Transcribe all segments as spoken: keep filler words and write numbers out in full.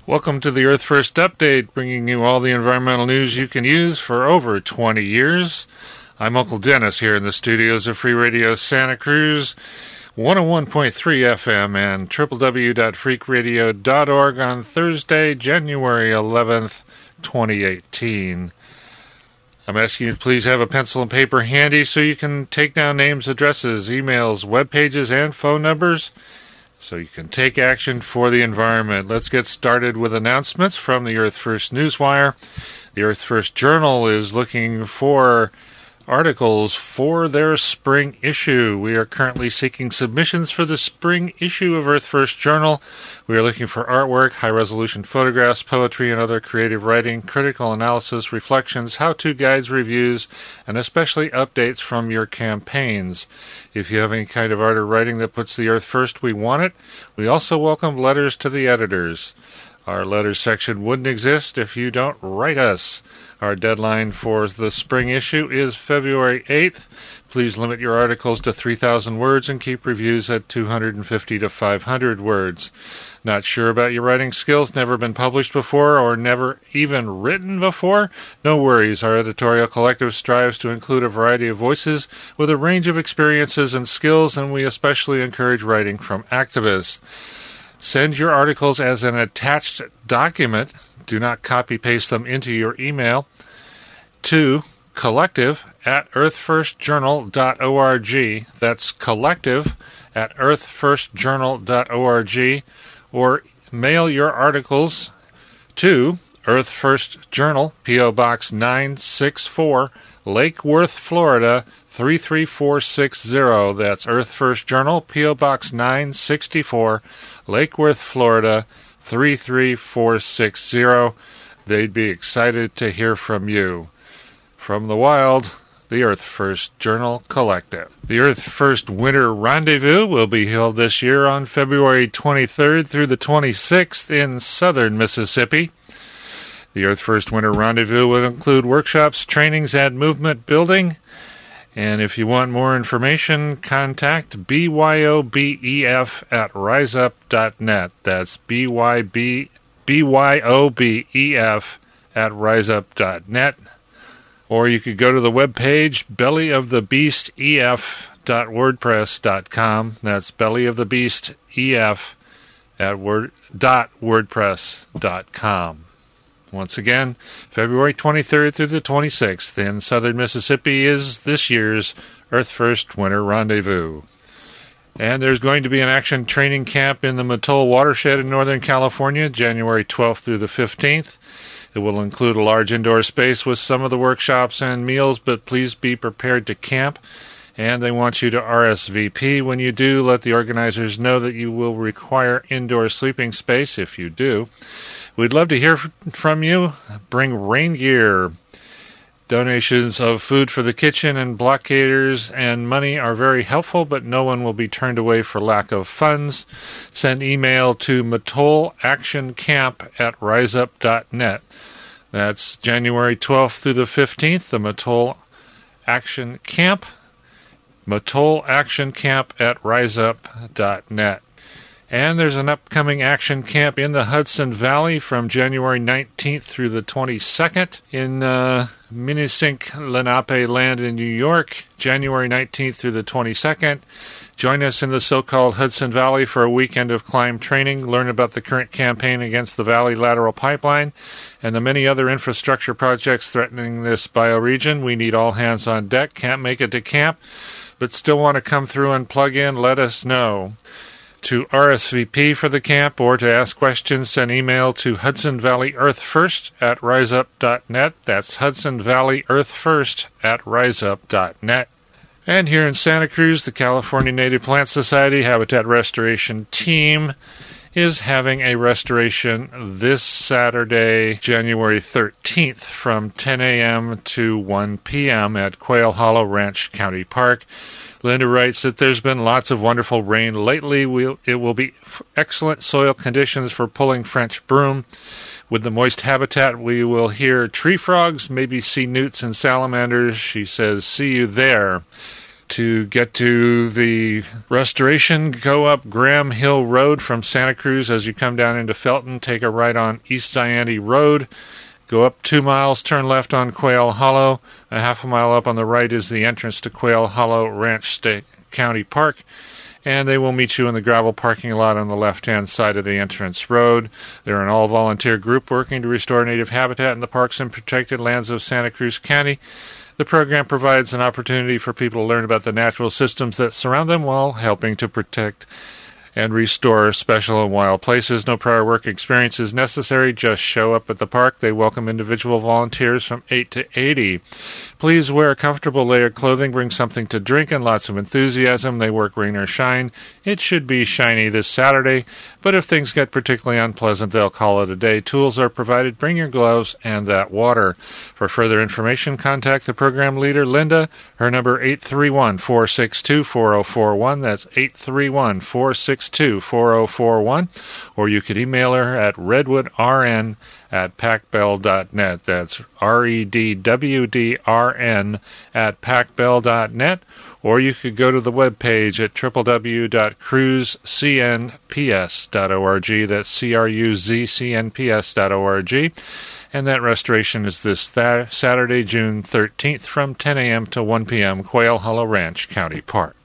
Welcome to the Earth First Update, bringing you all the environmental news you can use for over twenty years. I'm Uncle Dennis here in the studios of Free Radio Santa Cruz, one oh one point three F M and w w w dot freak radio dot org on Thursday, January eleventh, twenty eighteen. I'm asking you to please have a pencil and paper handy so you can take down names, addresses, emails, web pages, and phone numbers, so you can take action for the environment. Let's get started with announcements from the Earth First Newswire. The Earth First Journal is looking for articles for their spring issue. We are currently seeking submissions for the spring issue of Earth First Journal. We are looking for artwork, high-resolution photographs, poetry, and other creative writing, critical analysis, reflections, how-to guides, reviews, and especially updates from your campaigns. If you have any kind of art or writing that puts the Earth first, we want it. We also welcome letters to the editors. Our letters section wouldn't exist if you don't write us. Our deadline for the spring issue is February eighth. Please limit your articles to three thousand words and keep reviews at two hundred fifty to five hundred words. Not sure about your writing skills, never been published before, or never even written before? No worries. Our editorial collective strives to include a variety of voices with a range of experiences and skills, and we especially encourage writing from activists. Send your articles as an attached document. Do not copy-paste them into your email to collective at earth first journal dot org. That's collective at earth first journal dot org. Or mail your articles to Earth First Journal, P O. Box nine sixty-four, Lake Worth, Florida, three three four six zero. That's Earth First Journal, P O. Box nine sixty-four, Lake Worth, Florida, three three four six zero. They'd be excited to hear from you. From the wild, the Earth First Journal Collective. The Earth First Winter Rendezvous will be held this year on February twenty-third through the twenty-sixth in southern Mississippi. The Earth First Winter Rendezvous will include workshops, trainings, and movement building. And if you want more information, contact B Y O B E F at riseup dot net. That's B Y O B E F at riseup dot net. Or you could go to the webpage belly of the beast e f dot wordpress dot com. That's belly of the beast e f at word, dot wordpress dot com. Once again, February twenty-third through the twenty-sixth in southern Mississippi is this year's Earth First Winter Rendezvous. And there's going to be an action training camp in the Mattole watershed in Northern California, January twelfth through the fifteenth. It will include a large indoor space with some of the workshops and meals, but please be prepared to camp. And they want you to R S V P. When you do, let the organizers know that you will require indoor sleeping space if you do. We'd love to hear from you. Bring rain gear. Donations of food for the kitchen and blockaders and money are very helpful, but no one will be turned away for lack of funds. Send email to mattolleactioncamp at riseup dot net. That's January twelfth through the fifteenth, the Mattole Action Camp, Mattole Action Camp at riseup dot net. And there's an upcoming action camp in the Hudson Valley from January nineteenth through the twenty-second in uh, Minisink Lenape Land in New York, January nineteenth through the twenty-second. Join us in the so-called Hudson Valley for a weekend of climb training, learn about the current campaign against the Valley Lateral Pipeline and the many other infrastructure projects threatening this bioregion. We need all hands on deck. Can't make it to camp, but still want to come through and plug in? Let us know. To R S V P for the camp or to ask questions, send email to Hudson Valley Earth First at riseup dot net. That's Hudson Valley Earth First at riseup dot net. And here in Santa Cruz, the California Native Plant Society Habitat Restoration Team is having a restoration this Saturday, January thirteenth, from ten a.m. to one p.m. at Quail Hollow Ranch County Park. Linda writes that there's been lots of wonderful rain lately. We'll, it will be excellent soil conditions for pulling French broom. With the moist habitat, we will hear tree frogs, maybe see newts and salamanders. She says, see you there. To get to the restoration, go up Graham Hill Road from Santa Cruz as you come down into Felton. Take a right on East Diante Road. Go up two miles, turn left on Quail Hollow. A half a mile up on the right is the entrance to Quail Hollow Ranch State County Park. And they will meet you in the gravel parking lot on the left-hand side of the entrance road. They're an all-volunteer group working to restore native habitat in the parks and protected lands of Santa Cruz County. The program provides an opportunity for people to learn about the natural systems that surround them while helping to protect and restore special and wild places. No prior work experience is necessary. Just show up at the park. They welcome individual volunteers from eight to eighty. Please wear a comfortable layer of clothing. Bring something to drink and lots of enthusiasm. They work rain or shine. It should be shiny this Saturday, but if things get particularly unpleasant, they'll call it a day. Tools are provided. Bring your gloves and that water. For further information, contact the program leader, Linda. Her number eight three one, four six two, four zero four one. That's eight three one, four six two, four zero four one. Or you could email her at redwoodrn at packbell dot net. That's R E D W D R N at packbell dot net. Or you could go to the webpage at w w w dot cruz c n p s dot org. That's C R U Z C N P S dot org. And that restoration is this th- Saturday, June thirteenth from ten a.m. to one p.m., Quail Hollow Ranch County Park.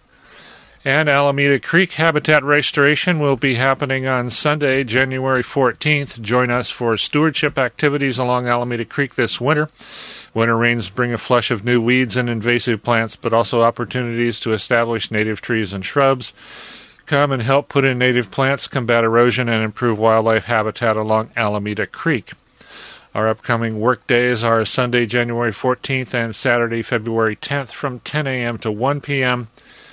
And Alameda Creek Habitat Restoration will be happening on Sunday, January fourteenth. Join us for stewardship activities along Alameda Creek this winter. Winter rains bring a flush of new weeds and invasive plants, but also opportunities to establish native trees and shrubs. Come and help put in native plants, combat erosion, and improve wildlife habitat along Alameda Creek. Our upcoming work days are Sunday, January fourteenth and Saturday, February tenth from ten a.m. to one p.m.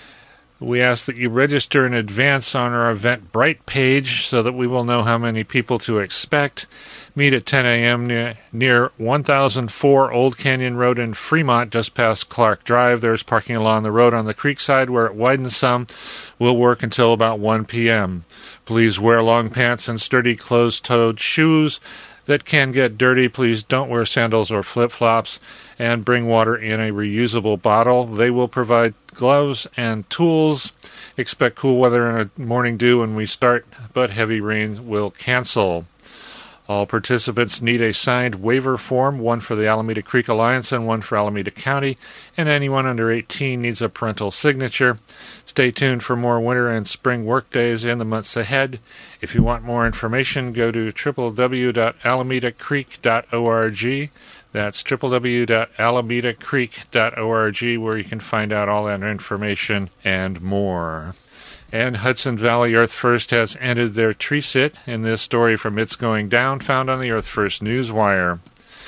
We ask that you register in advance on our Eventbrite page so that we will know how many people to expect. Meet at ten a.m. near, near one thousand four Old Canyon Road in Fremont, just past Clark Drive. There's parking along the road on the creek side where it widens some. We'll work until about one p.m. Please wear long pants and sturdy closed-toed shoes that can get dirty. Please don't wear sandals or flip-flops, and bring water in a reusable bottle. They will provide gloves and tools. Expect cool weather and a morning dew when we start, but heavy rain will cancel. All participants need a signed waiver form, one for the Alameda Creek Alliance and one for Alameda County, and anyone under eighteen needs a parental signature. Stay tuned for more winter and spring work days in the months ahead. If you want more information, go to w w w dot alameda creek dot org. That's w w w dot alameda creek dot org, where you can find out all that information and more. And Hudson Valley Earth First has ended their tree sit in this story from It's Going Down, found on the Earth First Newswire.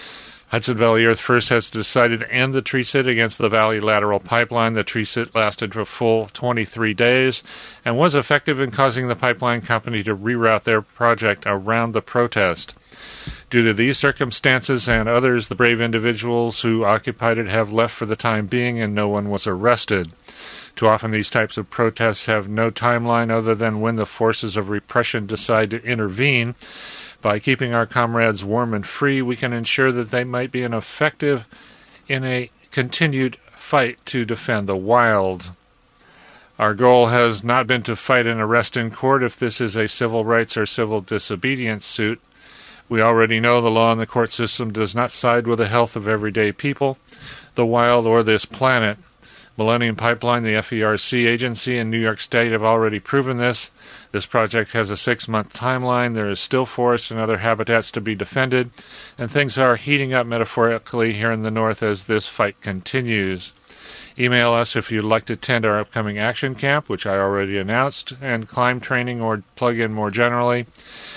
Hudson Valley Earth First has decided to end the tree sit against the Valley Lateral Pipeline. The tree sit lasted for a full twenty-three days and was effective in causing the pipeline company to reroute their project around the protest. Due to these circumstances and others, the brave individuals who occupied it have left for the time being, and no one was arrested. Too often these types of protests have no timeline other than when the forces of repression decide to intervene. By keeping our comrades warm and free, we can ensure that they might be an effective in a continued fight to defend the wild. Our goal has not been to fight an arrest in court if this is a civil rights or civil disobedience suit. We already know the law and the court system does not side with the health of everyday people, the wild, or this planet. Millennium Pipeline, the F E R C agency in New York State, have already proven this. This project has a six-month timeline. There is still forest and other habitats to be defended, and things are heating up metaphorically here in the north as this fight continues. Email us if you'd like to attend our upcoming action camp, which I already announced, and climb training or plug in more generally.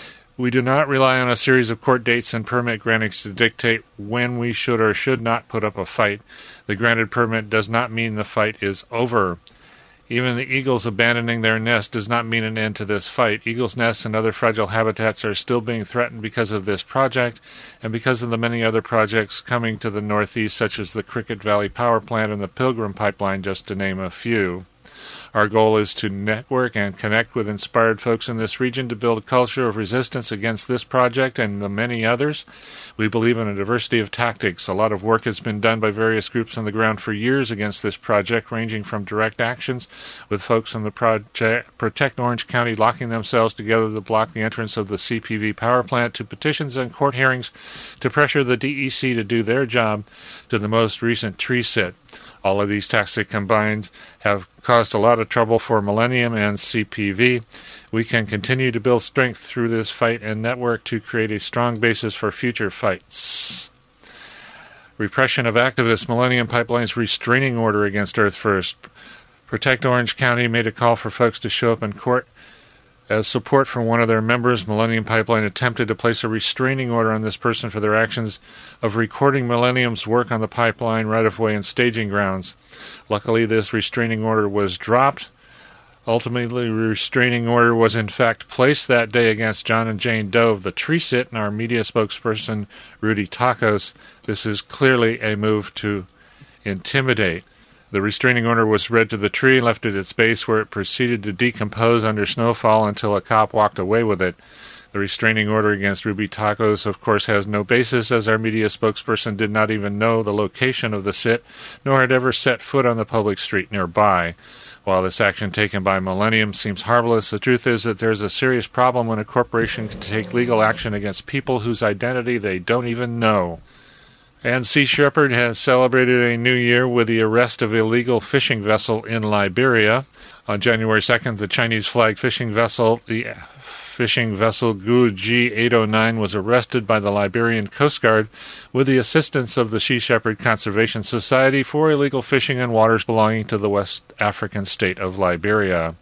We do not rely on a series of court dates and permit grantings to dictate when we should or should not put up a fight. The granted permit does not mean the fight is over. Even the eagles abandoning their nest does not mean an end to this fight. Eagles' nests and other fragile habitats are still being threatened because of this project and because of the many other projects coming to the northeast, such as the Cricket Valley Power Plant and the Pilgrim Pipeline, just to name a few. Our goal is to network and connect with inspired folks in this region to build a culture of resistance against this project and the many others. We believe in a diversity of tactics. A lot of work has been done by various groups on the ground for years against this project, ranging from direct actions with folks in the project Protect Orange County locking themselves together to block the entrance of the C P V power plant, to petitions and court hearings to pressure the D E C to do their job, to the most recent tree sit. All of these tactics combined have caused a lot of trouble for Millennium and C P V. We can continue to build strength through this fight and network to create a strong basis for future fights. Repression of activists. Millennium Pipeline's restraining order against Earth First. Protect Orange County made a call for folks to show up in court. As support from one of their members, Millennium Pipeline attempted to place a restraining order on this person for their actions of recording Millennium's work on the pipeline right-of-way and staging grounds. Luckily, this restraining order was dropped. Ultimately, the restraining order was in fact placed that day against John and Jane Doe of the Tree Sit and our media spokesperson, Rudy Tacos. This is clearly a move to intimidate. The restraining order was read to the tree and left at its base, where it proceeded to decompose under snowfall until a cop walked away with it. The restraining order against Ruby Tacos, of course, has no basis, as our media spokesperson did not even know the location of the sit, nor had ever set foot on the public street nearby. While this action taken by Millennium seems harmless, the truth is that there is a serious problem when a corporation can take legal action against people whose identity they don't even know. And Sea Shepherd has celebrated a new year with the arrest of illegal fishing vessel in Liberia. On January second, the Chinese-flagged fishing vessel, the fishing vessel Gu G eight oh nine, was arrested by the Liberian Coast Guard with the assistance of the Sea Shepherd Conservation Society for illegal fishing in waters belonging to the West African state of Liberia.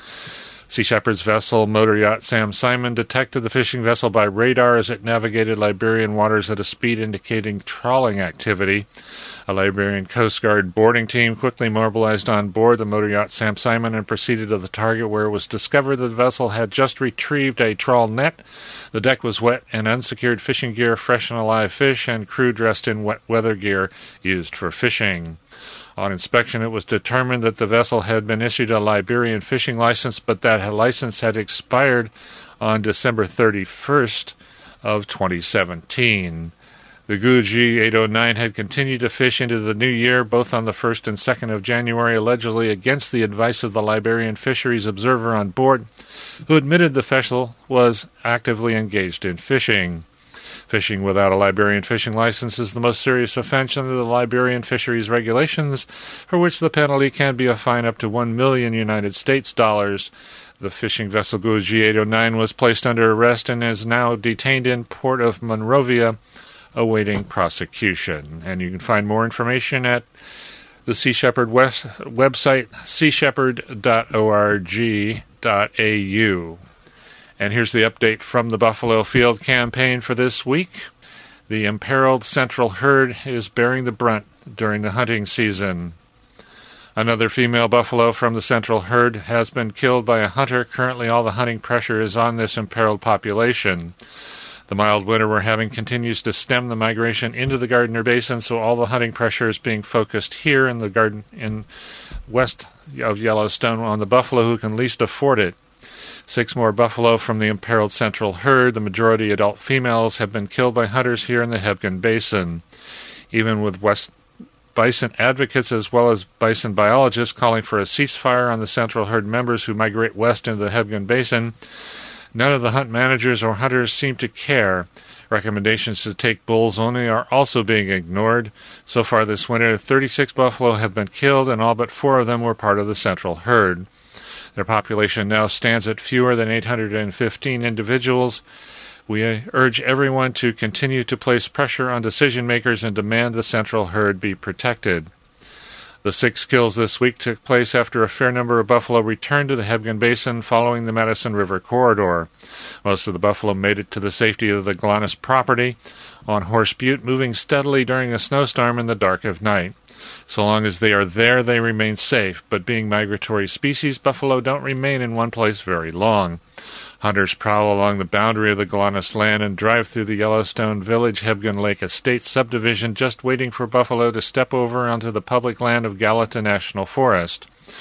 Sea Shepherd's vessel, motor yacht Sam Simon, detected the fishing vessel by radar as it navigated Liberian waters at a speed indicating trawling activity. A Liberian Coast Guard boarding team quickly mobilized on board the motor yacht Sam Simon and proceeded to the target, where it was discovered that the vessel had just retrieved a trawl net. The deck was wet and unsecured fishing gear, fresh and alive fish, and crew dressed in wet weather gear used for fishing. On inspection, it was determined that the vessel had been issued a Liberian fishing license, but that license had expired on December thirty-first of twenty seventeen. The Gu G eight oh nine had continued to fish into the new year, both on the first and second of January, allegedly against the advice of the Liberian Fisheries Observer on board, who admitted the vessel was actively engaged in fishing. Fishing without a Liberian fishing license is the most serious offense under the Liberian fisheries regulations, for which the penalty can be a fine up to one million United States dollars. The fishing vessel Gu G eight oh nine was placed under arrest and is now detained in Port of Monrovia, awaiting prosecution. And you can find more information at the Sea Shepherd West website, sea shepherd dot org dot a u. And here's the update from the Buffalo Field campaign for this week. The imperiled central herd is bearing the brunt during the hunting season. Another female buffalo from the central herd has been killed by a hunter. Currently, all the hunting pressure is on this imperiled population. The mild winter we're having continues to stem the migration into the Gardner Basin, so all the hunting pressure is being focused here in the garden in west of Yellowstone on the buffalo who can least afford it. Six more buffalo from the imperiled central herd, the majority adult females, have been killed by hunters here in the Hebgen Basin. Even with West bison advocates as well as bison biologists calling for a ceasefire on the central herd members who migrate west into the Hebgen Basin, none of the hunt managers or hunters seem to care. Recommendations to take bulls only are also being ignored. So far this winter, thirty-six buffalo have been killed, and all but four of them were part of the central herd. Their population now stands at fewer than eight hundred fifteen individuals. We urge everyone to continue to place pressure on decision-makers and demand the central herd be protected. The six kills this week took place after a fair number of buffalo returned to the Hebgen Basin following the Madison River corridor. Most of the buffalo made it to the safety of the Golanus property on Horse Butte, moving steadily during a snowstorm in the dark of night. So long as they are there, they remain safe, but being migratory species, buffalo don't remain in one place very long. Hunters prowl along the boundary of the Golanus land and drive through the Yellowstone Village Hebgen Lake Estate subdivision, just waiting for buffalo to step over onto the public land of Gallatin National Forest.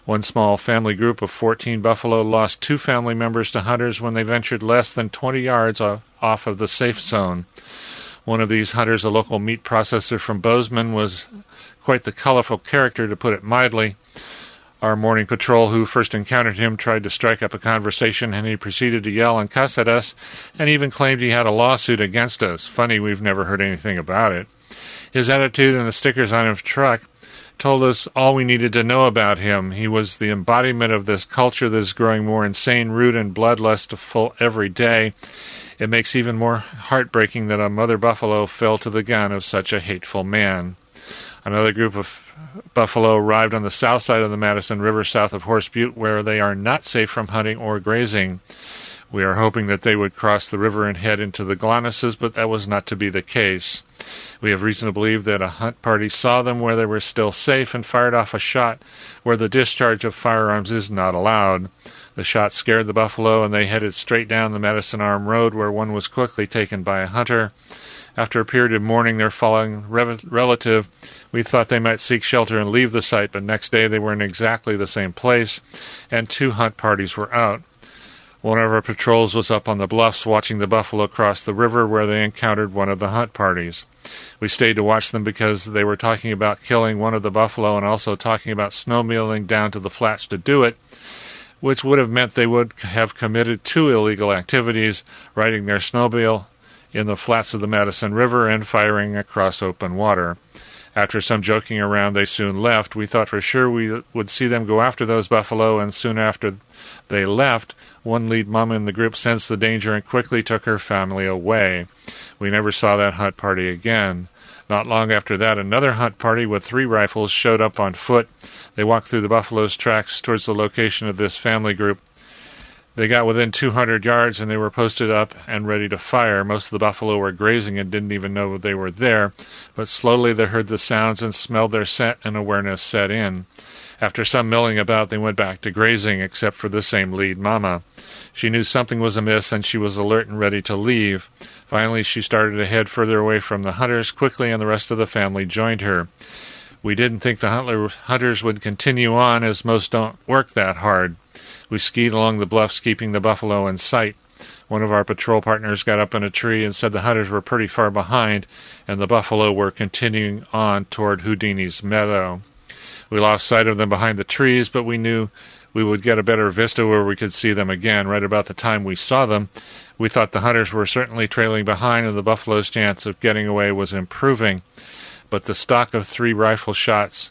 One small family group of fourteen buffalo lost two family members to hunters when they ventured less than twenty yards off of the safe zone. One of these hunters, a local meat processor from Bozeman, was quite the colorful character, to put it mildly. Our morning patrol, who first encountered him, tried to strike up a conversation, and he proceeded to yell and cuss at us, and even claimed he had a lawsuit against us. Funny, we've never heard anything about it. His attitude and the stickers on his truck told us all we needed to know about him. He was the embodiment of this culture that is growing more insane, rude, and bloodlustful every day. It makes even more heartbreaking that a mother buffalo fell to the gun of such a hateful man. Another group of buffalo arrived on the south side of the Madison River, south of Horse Butte, where they are not safe from hunting or grazing. We are hoping that they would cross the river and head into the Gowanus's, but that was not to be the case. We have reason to believe that a hunt party saw them where they were still safe and fired off a shot where the discharge of firearms is not allowed. The shot scared the buffalo, and they headed straight down the Madison Arm Road, where one was quickly taken by a hunter. After a period of mourning their fallen re- relative, we thought they might seek shelter and leave the site, but next day they were in exactly the same place, and two hunt parties were out. One of our patrols was up on the bluffs watching the buffalo cross the river, where they encountered one of the hunt parties. We stayed to watch them because they were talking about killing one of the buffalo and also talking about snowmobiling down to the flats to do it, which would have meant they would have committed two illegal activities, riding their snowmobile in the flats of the Madison River and firing across open water. After some joking around, they soon left. We thought for sure we would see them go after those buffalo, and soon after they left, one lead mama in the group sensed the danger and quickly took her family away. We never saw that hunt party again. Not long after that, another hunt party with three rifles showed up on foot. They walked through the buffalo's tracks towards the location of this family group. They got within two hundred yards, and they were posted up and ready to fire. Most of the buffalo were grazing and didn't even know they were there, but slowly they heard the sounds and smelled their scent, and awareness set in. After some milling about, they went back to grazing, except for the same lead mama. She knew something was amiss, and she was alert and ready to leave. Finally, she started to head further away from the hunters quickly, and the rest of the family joined her. We didn't think the hunters would continue on, as most don't work that hard. We skied along the bluffs, keeping the buffalo in sight. One of our patrol partners got up in a tree and said the hunters were pretty far behind, and the buffalo were continuing on toward Houdini's meadow. We lost sight of them behind the trees, but we knew we would get a better vista where we could see them again. Right about the time we saw them, we thought the hunters were certainly trailing behind, and the buffalo's chance of getting away was improving. But the stock of three rifle shots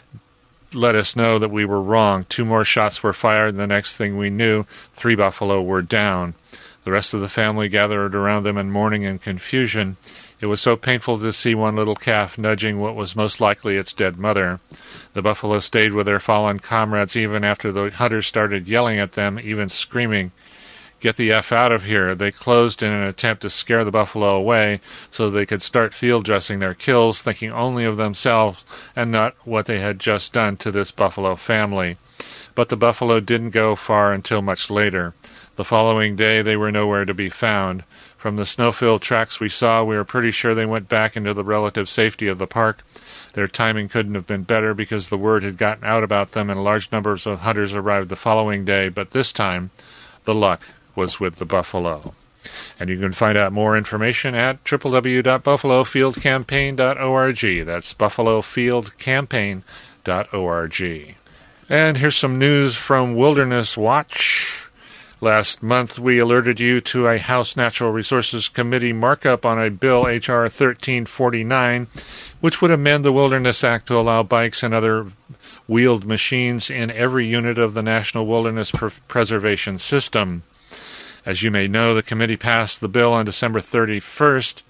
let us know that we were wrong. Two more shots were fired, and the next thing we knew, three buffalo were down. The rest of the family gathered around them in mourning and confusion. It was so painful to see one little calf nudging what was most likely its dead mother. The buffalo stayed with their fallen comrades even after the hunters started yelling at them, even screaming, "Get the F out of here." They closed in an attempt to scare the buffalo away so they could start field dressing their kills, thinking only of themselves and not what they had just done to this buffalo family. But the buffalo didn't go far until much later. The following day they were nowhere to be found. From the snow-filled tracks we saw, we were pretty sure they went back into the relative safety of the park. Their timing couldn't have been better because the word had gotten out about them and large numbers of hunters arrived the following day, but this time the luck was with the buffalo. And you can find out more information at w w w dot buffalo field campaign dot org. That's buffalo field campaign dot org. And here's some news from Wilderness Watch. Last month, we alerted you to a House Natural Resources Committee markup on a bill, H R thirteen forty-nine, which would amend the Wilderness Act to allow bikes and other wheeled machines in every unit of the National Wilderness Pr- Preservation System. As you may know, the committee passed the bill on December thirty-first,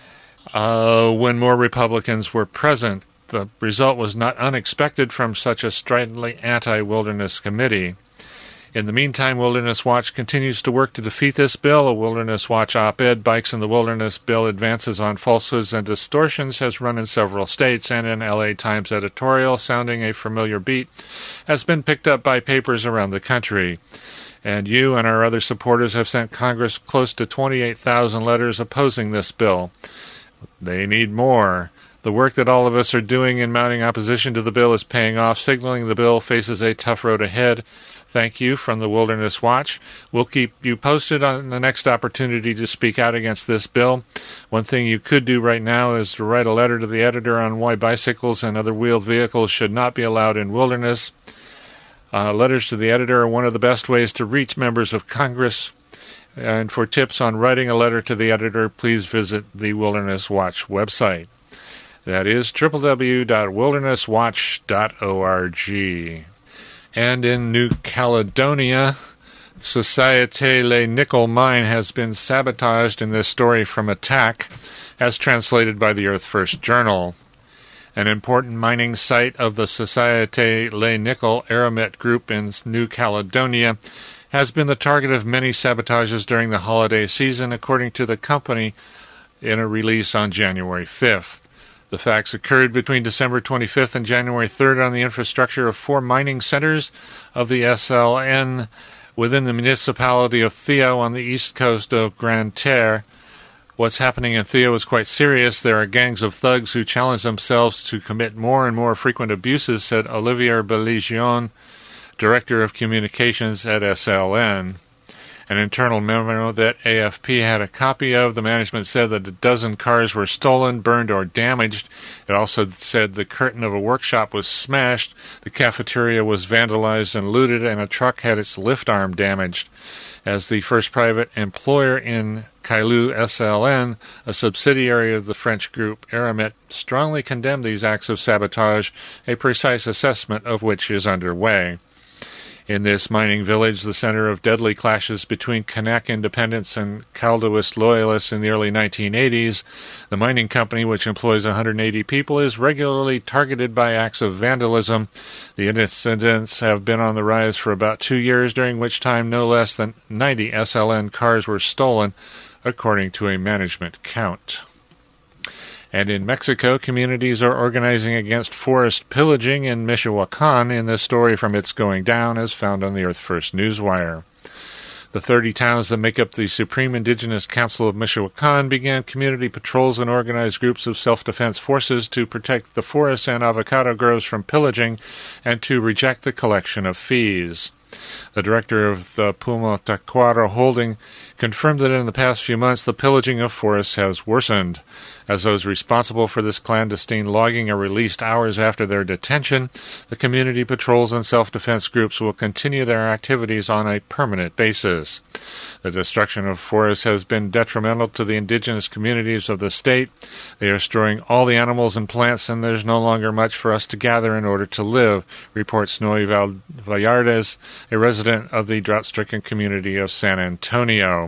uh, when more Republicans were present. The result was not unexpected from such a stridently anti-wilderness committee. In the meantime, Wilderness Watch continues to work to defeat this bill. A Wilderness Watch op-ed, Bikes in the Wilderness Bill Advances on Falsehoods and Distortions, has run in several states, and an L A Times editorial sounding a familiar beat has been picked up by papers around the country. And you and our other supporters have sent Congress close to twenty-eight thousand letters opposing this bill. They need more. The work that all of us are doing in mounting opposition to the bill is paying off, signaling the bill faces a tough road ahead. Thank you from the Wilderness Watch. We'll keep you posted on the next opportunity to speak out against this bill. One thing you could do right now is to write a letter to the editor on why bicycles and other wheeled vehicles should not be allowed in wilderness. Uh, letters to the editor are one of the best ways to reach members of Congress. And for tips on writing a letter to the editor, please visit the Wilderness Watch website. That is w w w dot wilderness watch dot org. And in New Caledonia, Société Le Nickel mine has been sabotaged in this story from attack, as translated by the Earth First Journal. An important mining site of the Société Le Nickel Eramet Group in New Caledonia has been the target of many sabotages during the holiday season, according to the company in a release on January fifth. The facts occurred between December twenty-fifth and January third on the infrastructure of four mining centers of the S L N within the municipality of Theo on the east coast of Grande Terre. What's happening in Theo is quite serious. There are gangs of thugs who challenge themselves to commit more and more frequent abuses, said Olivier Beligion, Director of Communications at S L N. An internal memo that A F P had a copy of, the management said that a dozen cars were stolen, burned, or damaged. It also said the curtain of a workshop was smashed, the cafeteria was vandalized and looted, and a truck had its lift arm damaged. As the first private employer in Caillou, S L N, a subsidiary of the French group Eramet, strongly condemned these acts of sabotage, a precise assessment of which is underway. In this mining village, the center of deadly clashes between Kanak independents and Caldeist loyalists in the early nineteen eighties, the mining company, which employs one hundred eighty people, is regularly targeted by acts of vandalism. The incidents have been on the rise for about two years, during which time no less than ninety S L N cars were stolen, according to a management count. And in Mexico, communities are organizing against forest pillaging in Michoacan in this story from It's Going Down, as found on the Earth First Newswire. The thirty towns that make up the Supreme Indigenous Council of Michoacan began community patrols and organized groups of self-defense forces to protect the forests and avocado groves from pillaging and to reject the collection of fees. The director of the Puma Tacuaro Holding confirmed that in the past few months the pillaging of forests has worsened. As those responsible for this clandestine logging are released hours after their detention, the community patrols and self-defense groups will continue their activities on a permanent basis. The destruction of forests has been detrimental to the indigenous communities of the state. They are destroying all the animals and plants, and there's no longer much for us to gather in order to live, reports Noe Vallardes, a resident of the drought-stricken community of San Antonio.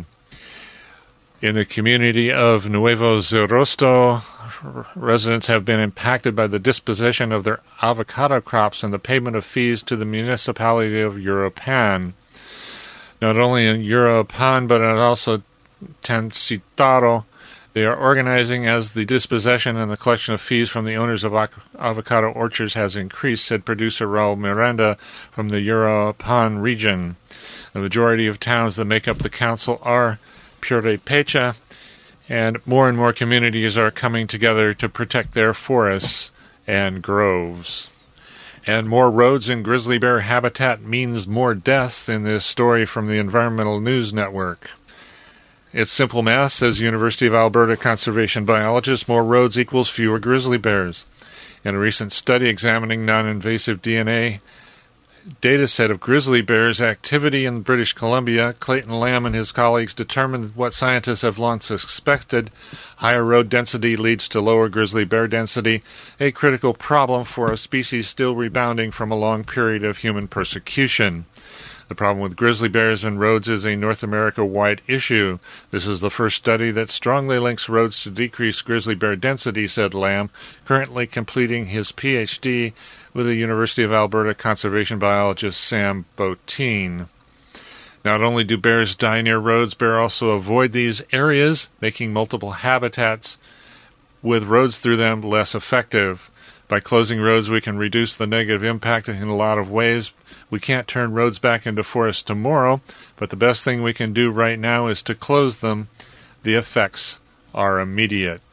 In the community of Nuevo Zorosto, residents have been impacted by the disposition of their avocado crops and the payment of fees to the municipality of Uruapan. Not only in Uruapan, but also Tancitaro, they are organizing as the dispossession and the collection of fees from the owners of avocado orchards has increased, said producer Raul Miranda from the Uruapan region. The majority of towns that make up the council are Purepecha, and more and more communities are coming together to protect their forests and groves. And more roads in grizzly bear habitat means more deaths in this story from the Environmental News Network. It's simple math, says University of Alberta conservation biologist. More roads equals fewer grizzly bears. In a recent study examining non-invasive D N A data set of grizzly bears activity in British Columbia, Clayton Lamb and his colleagues determined what scientists have long suspected. Higher road density leads to lower grizzly bear density, a critical problem for a species still rebounding from a long period of human persecution. The problem with grizzly bears and roads is a North America-wide issue. This is the first study that strongly links roads to decreased grizzly bear density, said Lamb, currently completing his P H D with the University of Alberta conservation biologist Sam Botine. Not only do bears die near roads, bears also avoid these areas, making multiple habitats with roads through them less effective. By closing roads, we can reduce the negative impact in a lot of ways. We can't turn roads back into forests tomorrow, but the best thing we can do right now is to close them. The effects are immediate.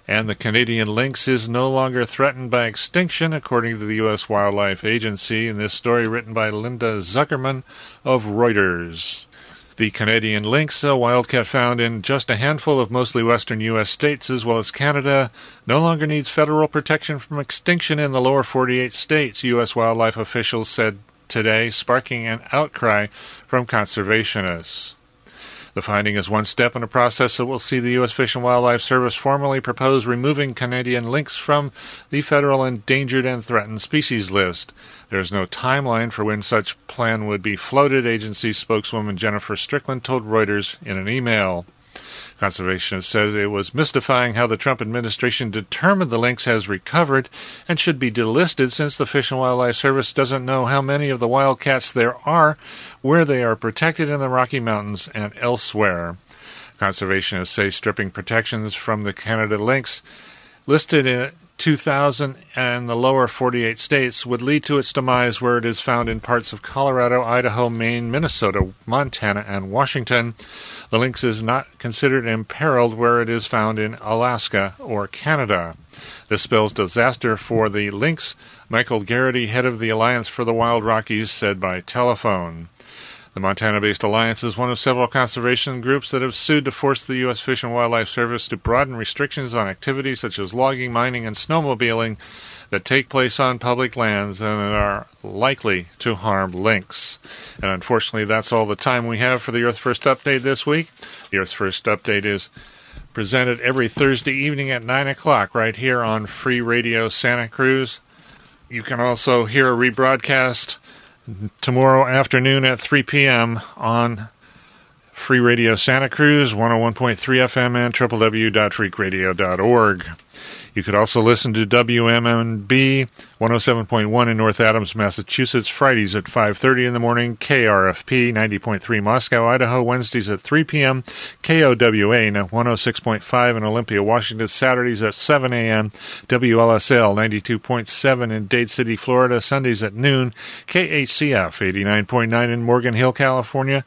And the Canadian lynx is no longer threatened by extinction, according to the U S Wildlife Agency. In this story written by Linda Zuckerman of Reuters. The Canadian lynx, a wildcat found in just a handful of mostly western U S states as well as Canada, no longer needs federal protection from extinction in the lower forty-eight states, U S wildlife officials said today, sparking an outcry from conservationists. The finding is one step in a process that will see the U S Fish and Wildlife Service formally propose removing Canadian lynx from the federal endangered and threatened species list. There is no timeline for when such plan would be floated, agency spokeswoman Jennifer Strickland told Reuters in an email. Conservationists said it was mystifying how the Trump administration determined the lynx has recovered and should be delisted since the Fish and Wildlife Service doesn't know how many of the wildcats there are, where they are protected in the Rocky Mountains and elsewhere. Conservationists say stripping protections from the Canada lynx listed in two thousand and the lower forty-eight states would lead to its demise where it is found in parts of Colorado, Idaho, Maine, Minnesota, Montana, and Washington. The lynx is not considered imperiled where it is found in Alaska or Canada. This spells disaster for the lynx, Michael Garrity, head of the Alliance for the Wild Rockies, said by telephone. The Montana-based Alliance is one of several conservation groups that have sued to force the U S Fish and Wildlife Service to broaden restrictions on activities such as logging, mining, and snowmobiling that take place on public lands and that are likely to harm lynx. And unfortunately, that's all the time we have for the Earth First Update this week. The Earth First Update is presented every Thursday evening at nine o'clock right here on Free Radio Santa Cruz. You can also hear a rebroadcast tomorrow afternoon at three p.m. on Free Radio Santa Cruz, one oh one point three F M and w w w dot freak radio dot org. You could also listen to W M N B one oh seven point one in North Adams, Massachusetts, Fridays at five thirty in the morning, K R F P ninety point three Moscow, Idaho, Wednesdays at three p.m., K O W A one oh six point five in Olympia, Washington, Saturdays at seven a.m., W L S L ninety-two point seven in Dade City, Florida, Sundays at noon, K H C F eighty-nine point nine in Morgan Hill, California,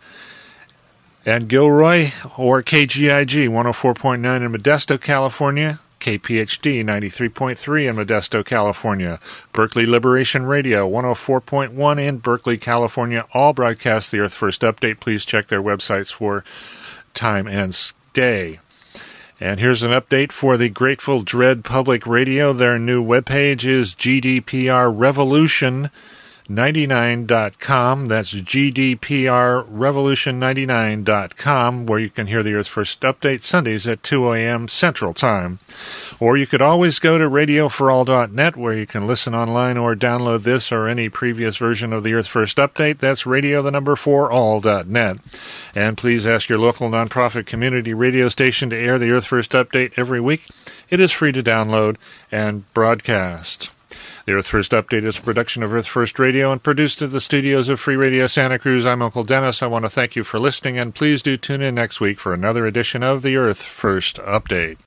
and Gilroy, or K G I G one oh four point nine in Modesto, California, K P H D ninety-three point three in Modesto, California, Berkeley Liberation Radio one oh four point one in Berkeley, California. All broadcast the Earth First Update. Please check their websites for time and day. And here's an update for the Grateful Dread Public Radio. Their new webpage is G D P R Revolution ninety-nine dot com. That's G D P R Revolution ninety-nine dot com, where you can hear the Earth First Update Sundays at two a.m. Central Time. Or you could always go to radio for all dot net, where you can listen online or download this or any previous version of the Earth First Update. That's radio the number for all dot net. And please ask your local nonprofit community radio station to air the Earth First Update every week. It is free to download and broadcast. The Earth First Update is a production of Earth First Radio and produced at the studios of Free Radio Santa Cruz. I'm Uncle Dennis. I want to thank you for listening, and please do tune in next week for another edition of the Earth First Update.